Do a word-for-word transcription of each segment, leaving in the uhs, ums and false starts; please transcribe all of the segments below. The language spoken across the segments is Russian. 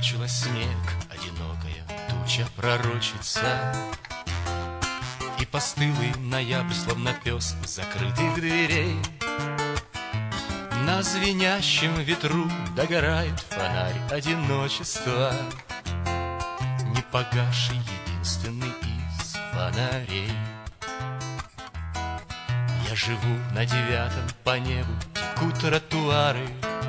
ворочила снег, одинокая туча пророчица. И постылый ноябрь, словно пес закрытых дверей. На звенящем ветру догорает фонарь одиночества, не погасший единственный из фонарей. Я живу на девятом, по небу текут тротуары.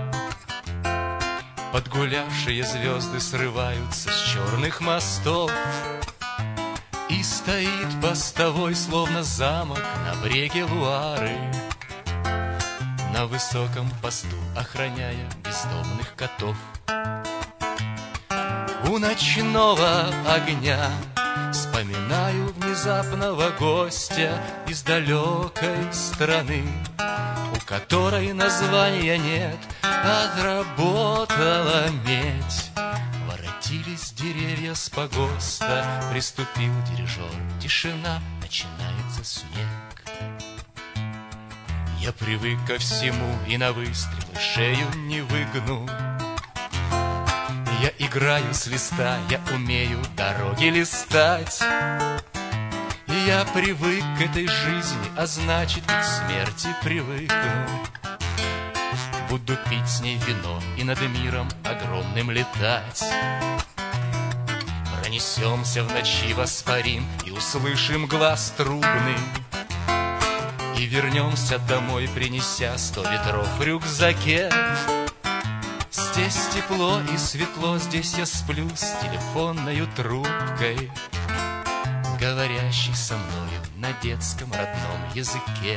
Подгулявшие звезды срываются с черных мостов. И стоит постовой, словно замок на бреге Луары, на высоком посту охраняя бездомных котов. У ночного огня вспоминаю внезапного гостя из далекой страны, у которой названия нет, отработала медь. Воротились деревья с погоста, приступил дирижер. Тишина, начинается снег. Я привык ко всему и на выстрелы шею не выгну. Я играю с листа, я умею дороги листать. Я привык к этой жизни, а значит и к смерти привыкну. Буду пить с ней вино и над миром огромным летать. Пронесемся в ночи, воспарим и услышим глаз трубный. И вернемся домой, принеся сто ветров в рюкзаке. Здесь тепло и светло, здесь я сплю с телефонною трубкой, говорящей со мною на детском родном языке.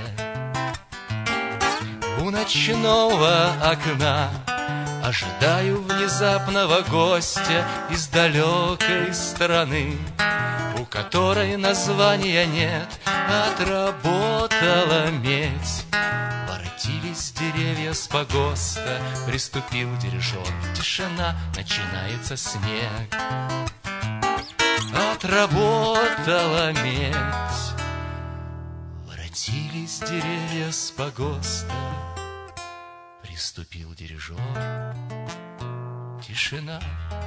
У ночного окна ожидаю внезапного гостя из далекой страны, у которой названия нет, отработала медь. Воротились деревья с погоста, приступил дирижер. Тишина, начинается снег. Отработала медь. Воротились деревья с погоста, приступил дирижер. Тишина,